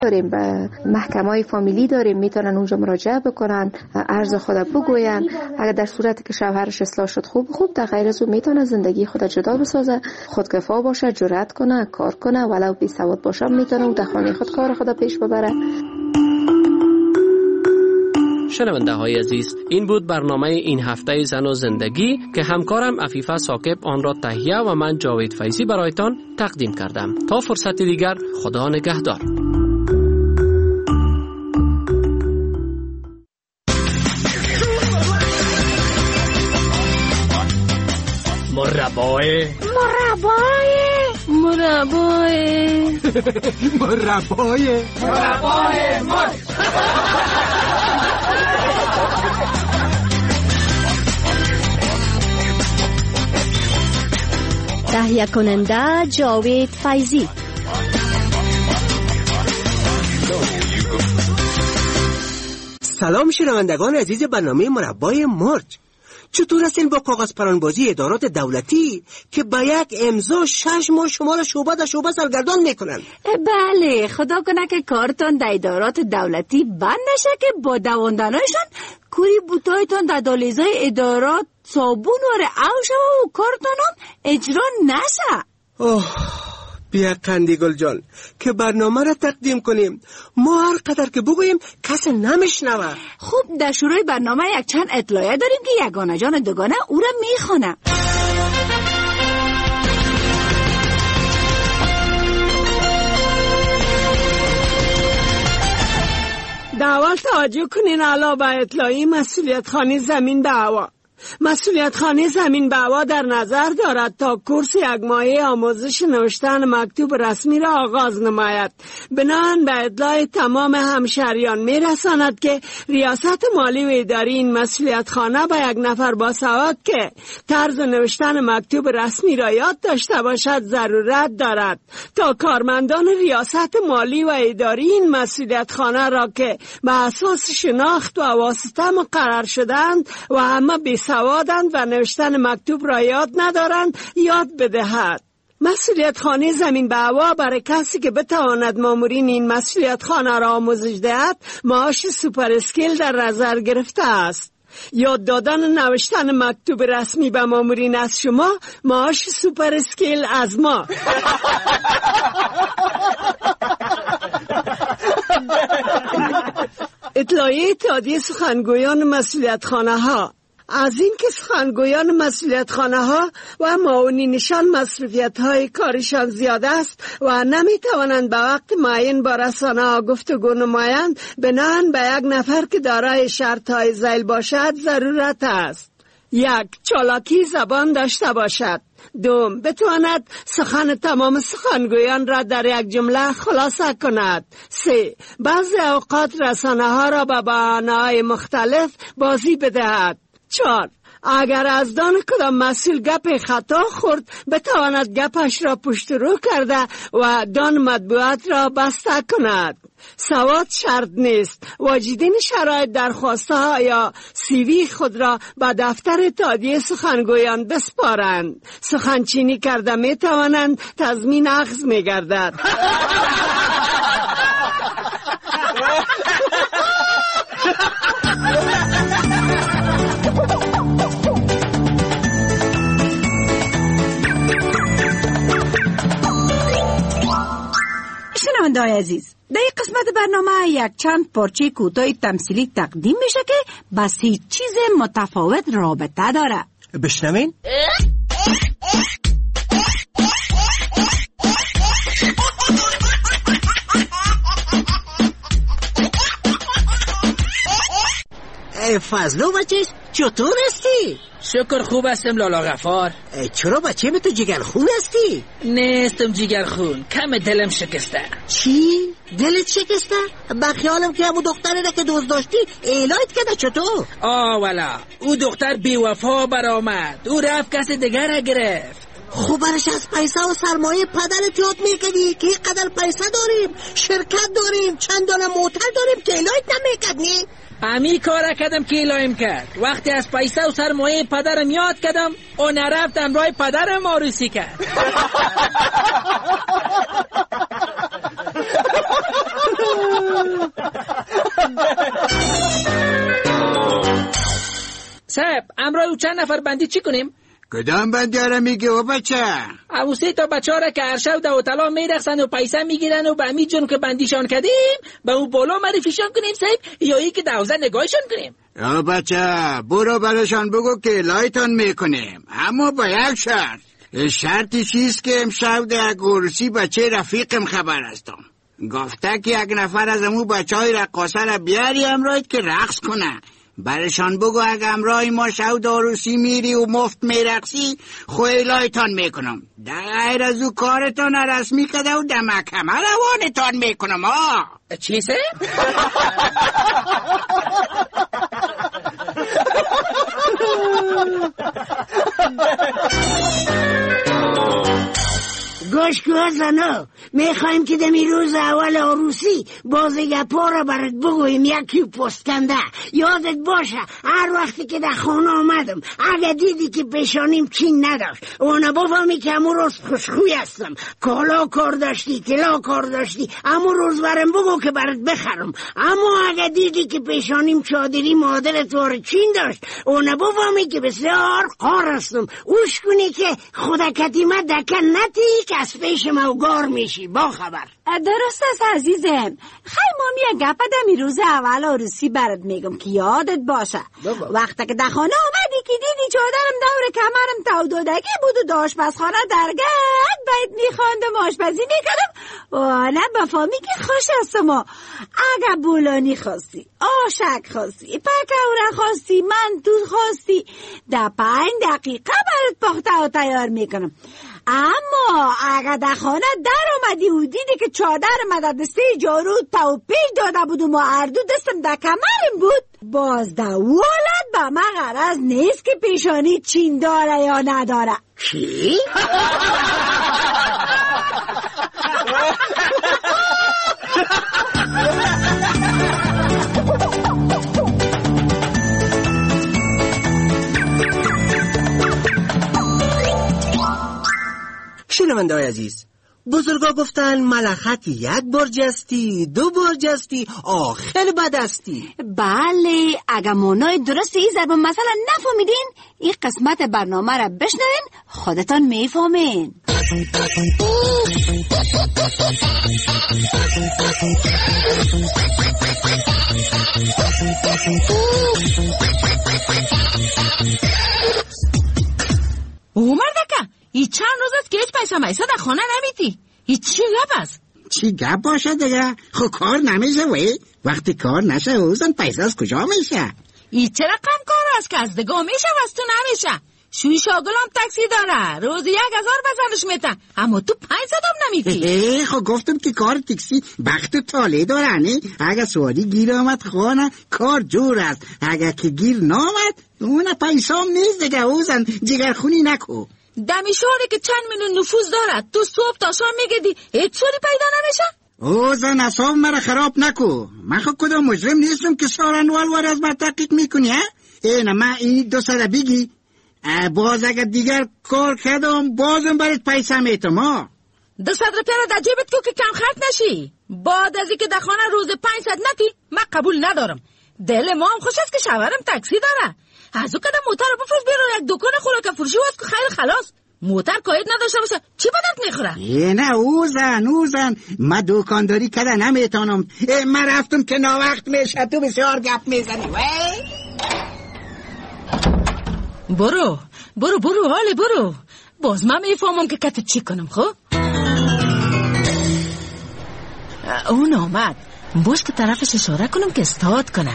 داریم، به محکمه فامیلی داریم، میتونن اونجا مراجعه بکنن، عرض خود بگوین. اگر در صورتی که شوهرش اصلاح شد خوب، در غیر از اون میتونه زندگی خود جدا بسازه، خودکفا باشه، جرأت کنه، کار کنه، ولو بی سواد باشه میتونه در خانه خود کار خود پیش ببره. شنونده های عزیز، این بود برنامه این هفته زن و زندگی که همکارم عفیفه ثاقب آن را تهیه و من جاوید فیضی برایتان تقدیم کردم. تا فرصت دیگر، خدا نگهدار. مربای تهیه کننده جاوید فیضی. سلام شنوندگان عزیز برنامه مربای مرج. چطور هستین با کاغذ پرانبازی ادارات دولتی که با یک امضا 6 ماه شما را شعبه در شعبه سرگردان میکنن؟ بله، خدا کنه که کارتون در ادارات دولتی بند نشه که با دواندنایشان کوری بوتایتون در دالیزای ادارات صابون واره او شما و کارتونم اجرا نشه. بیا قندیگل جان که برنامه را تقدیم کنیم. ما هر قدر که بگوییم کسی نمیشنوه. خب در شروع برنامه یک چند اطلاعیه داریم که یگانه جان دوگانه او را میخونه. اول توجه کنین علاوه بر اطلاعی مسئولیت خانه زمین به هوا. مسئولیت خانه زمین به هوا در نظر دارد تا کورس یک ماهه آموزش نوشتن مکتوب رسمی را آغاز نماید. بناهن به اطلاع تمام همشهریان میرساند که ریاست مالی و اداری این مسئولیت خانه به یک نفر با سواد که طرز نوشتن مکتوب رسمی را یاد داشته باشد ضرورت دارد تا کارمندان ریاست مالی و اداری این مسئولیت خانه را که به اساس شناخت و واسطه مقرر شدند و همه سوادند و نوشتن مکتوب را یاد ندارند یاد بدهد. مسئولیت خانه زمین به هوا برای کسی که بتواند مامورین این مسئولیت خانه را آموزش دهد معاش سوپر اسکیل در نظر گرفته است. یاد دادن نوشتن مکتوب رسمی به مامورین از شما معاش سوپر اسکیل از ما. اطلاعیه اتحادیه سخنگویان مسئولیت خانه ها از این که سخنگویان مسئولیت خانه ها و معاونینشان مصروفیت های کارشان زیاده است و نمی توانند به وقت معین با رسانه ها گفتگو نمایند، بناهن به یک نفر که دارای شرط های ذیل باشد ضرورت است. 1. چالاکی زبان داشته باشد. 2. بتواند سخن تمام سخنگویان را در یک جمله خلاصه کند. 3. بعضی اوقات رسانه ها را به بهانه‌های مختلف بازی بدهد. 4. اگر از دان کدام مسئول گپ خطا خورد بتواند گپش را پشت رو کرده و دان مطبوعات را بسته کند. سواد شرط نیست. واجدین شرایط درخواسته ها یا سیوی خود را به دفتر اتحادیه سخنگویان بسپارند. سخنچینی کرده می توانند، تضمین اخذ می گردد. شنونده‌های عزیز، در این قسمت برنامه یک چند پارچه کوتاه تمثیلی تقدیم میشه که بس هیچ چیز متفاوت رابطه داره. بشنوین؟ فضلو بچه چطور هستی؟ شکر خوب هستم لالا غفار. چرا بچه تو جگرخون هستی؟ نیستم جگرخون، کم دلم شکسته. چی؟ دلت شکسته؟ بخیالم که همون دختره را که دوست داشتی ایلایت کده چطور؟ والا او دختر بیوفا برآمد، او رفت کسی دیگر را گرفت. خب برش از پیسه و سرمایه پدرت یاد میکنی که اینقدر پیسه داریم، شرکت داریم، چندان موتر داریم که ایلایت نمیکنی؟ امی کار کردم که ایلایم کرد. وقتی از پیسه و سرمایه پدرم یاد کردم اون رفتم رای پدرم آروسی کرد. صاحب امرای چند نفر بندی چی کنیم؟ کدام بندی ها را میگی و بچه؟ او 3 تا بچه ها را که هر شب دو طلا میرخصن و پیسه میگیرن و به امید جون که بندیشان کردیم به اون بالا معرفیشان کنیم صاحب، یا ای که دوزه نگاهشان کنیم؟ یا بچه برو برشان بگو که لایتان میکنیم، اما با یک شرطی چیست که امشب در عروسی بچه رفیقم خبر هستم. گفته که یک نفر از امو بچه های رقاصه را بیاری امراید که رقص کنه. برشان بگو اگه امرای ما شود عروسی میری و مفت میرقصی خویلایتان میکنم، در غیر از او کارتان رسمی کده و دمکمه روانتان میکنم. چیسه؟ گوش کن زنو، میخوایم که دمی روز اول عروسی بازگپا را برات بگویم یکی پستکنده. یادت باشه هر وقتی که در خانه آمدم اگه دیدی که پیشانیم چین نداشت اونو بفهمی که امو روز خوشخوی هستم، کالا کار داشتی کلا کار داشتی امو روز برم بگو که برات بخرم. اما اگه دیدی که پیشانیم چادری مادر توار چین داشت اونو بفهمی که بسیار قار هستم، اوش کنی که خدا کتیمه دکن نتی که از پیش موگار میشی. با خبر درست است عزیزم. خیلی مامی گپه دمی روز اول عروسی برات میگم که یادت باشه وقتی که در خانه آمدی که دیدی چادرم دور کمرم تا دودگی بود و آشپزخانه درگاه بیت میخواندم آشپزی میکردم و نه بفهمی که خوش هستم. اگه بولانی خواستی، آشک خواستی، پکوره خواستی، منتو خواستی، در 5 دقیقه برات پخته و تیار میکنم. اما اگه در خانه در آمدی و دیدی که چادر مدد دسته جارو تا و پیش داده بود و ما اردو دستم در کمرم بود، باز در ولد به من غرض نیست که پیشانی چین داره یا نداره. چی؟ شنونده های عزیز، بزرگا گفتن ملخک 1 بار جستی 2 بار جستی آخر بدستی. بله، اگه مانای درست این ضرب مثلا نفهمیدین این قسمت برنامه را بشنوین خودتان میفهمین. مردکه ای چند روز است که هیچ پیسه میسه در خانه نمیتی، ای چی گپ است؟ چی گپ باشه دیگه؟ خب کار نمیشه وی، وقتی کار نشه اوزن پیسه از کجا میشه؟ ای چه رقم کار است که از دگاه میشه و از تو نمیشه؟ شوی شاگلام تاکسی داره روز 1000 بزنش میتن اما تو 500 هم نمیتی. خب گفتم که کار تاکسی بخت تاله داره نه؟ اگه سواری گیر آمد خانه کار جور است، اگه که گیر نامد اون پیسه هم نیست دیگه اوزن جگرخونی نکو. دمیشوری که چند میلیون نفوذ داره تو صبح تا شام میگدی هیچ سوری پیدا نمیشه؟ اوزن اصاب مرا خراب نکو، من خب کدام مجرم نیستم که سارنوال از من تحقیق میکنی. اینه من این 200 بگی باز اگر دیگر کار کردم بازم برات پیسه میتم. 200 روپیه را در جیبت کو که کم خرج نشی. بعد از اینکه در خانه روز 500 نتی من قبول ندارم. دل ما هم خوش است که شوهرم تاکسی داره. از او کدام موتر رو بفروش بیرون یک دکان خوراک فروشی واسه که خیر خلاص. موتر کاید نداشته باشه چی بدت میخوره؟ نه اوزن من دکانداری کده نمیتونم. من رفتم که ناوقت میشه تو بسیار گپ میزنی. برو حالی برو. باز من میفهمم که کتت چی کنم. خب اون آمد باش که طرفش اشاره کنم که استاد کنه.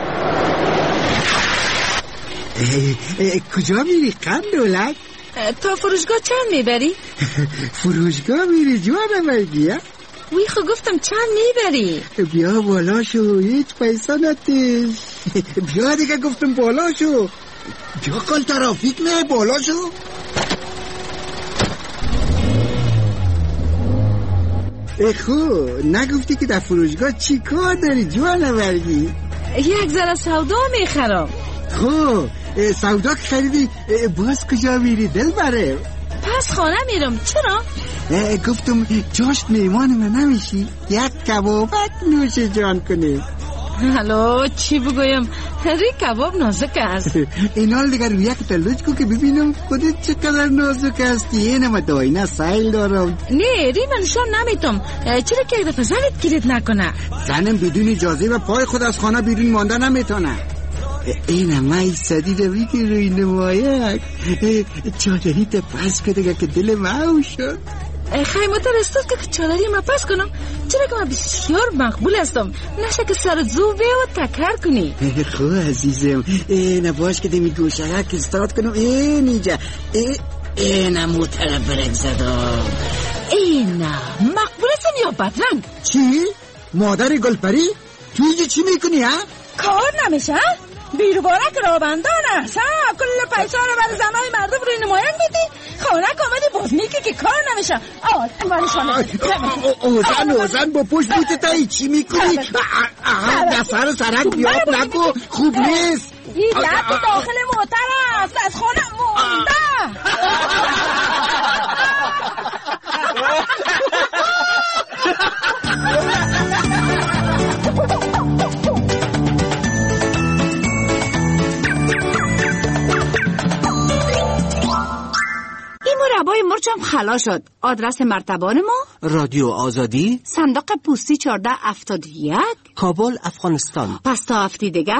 کجا میری قندولک؟ تا فروشگاه چند میبری؟ فروشگاه میری جوانه بگی؟ وی خب گفتم چند میبری؟ بیا بالا شو هیچ پیسه نتیش. بیا دیگه گفتم بالا شو. بیا کل ترافیک نه بالا شو. خو نگفتی که در فروشگاه چی کار داری جوانه برگی؟ یک ذره سودا میخرم. خو سودا که خریدی باز کجا میری دل بره؟ پس خانه میرم. چرا؟ گفتم جاشت میمان من نمیشی؟ یک کبابک نوش جان کنیم. حالا چی بگویم؟ ری کباب نازک است. این حال دیگر روی یک تلوج کو که ببینم خودت چقدر نازک هستی. اینم داینا سایل دارم. نه ری من شان نمیتم. چرا که دفعه زنت گیرت نکنه؟ زنم بدون اجازه و پای خود از خانه بیرون مانده نمیتونه. اینم مای صدی روی که روی نمایک چادری تا پس کده که دل ماو شد. خیمتر استاد که چادری ما پس کنم، چرا که من بسیار مقبول هستم، نشه که سر زو به و تکر کنی. خوب عزیزم، نباش که دمی گوشه که استاد کنم. اینجا اینم طرف برک زدم. مقبول هستم یا بدرنگ؟ چی؟ مادر گلپری؟ تو اینجا چی میکنی ها؟ کار نمیشه؟ بیروبارک رابندان است ها، کل پیسه رو برای زنهای مردم روی نمایان میدی، خانه کامدی باز میگی که کار نمیشه. اوزن با پشت بوت تایی چی میکنی؟ دستر سرک بیاب نکو، خوب نیست. این دست داخل موتر است، از خانه مونده. مربای مرچم خلاص شد. آدرس مرتبان ما رادیو آزادی، صندوق پستی 1471، کابل، افغانستان. پس تا هفته دیگه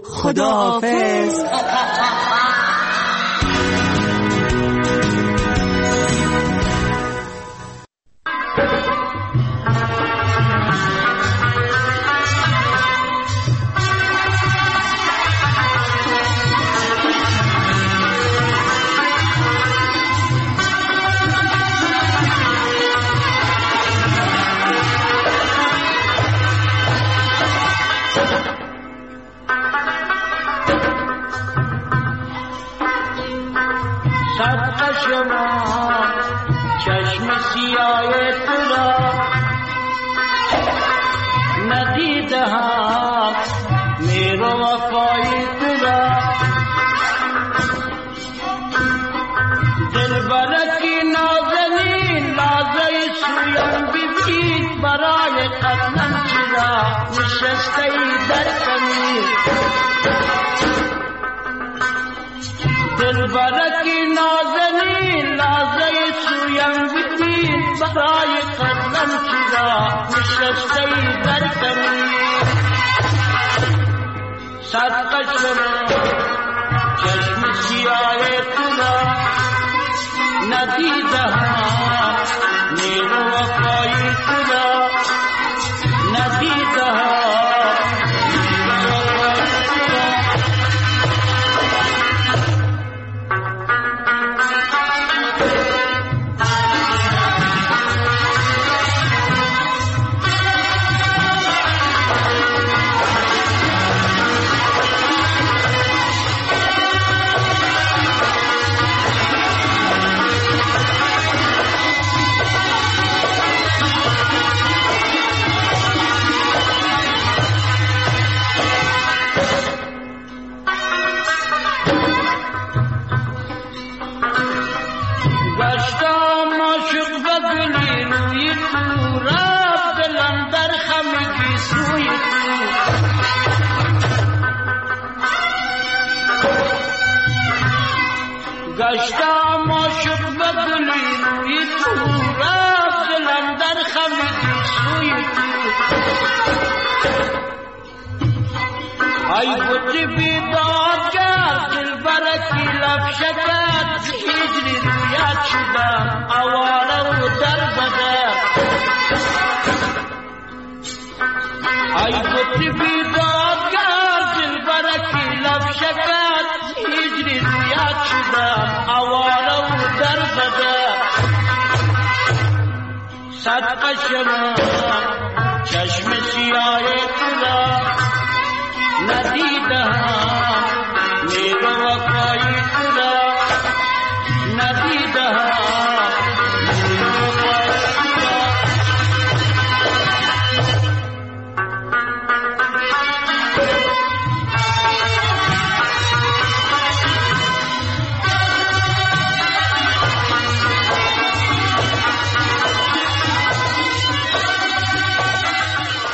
خداحافظ. چشم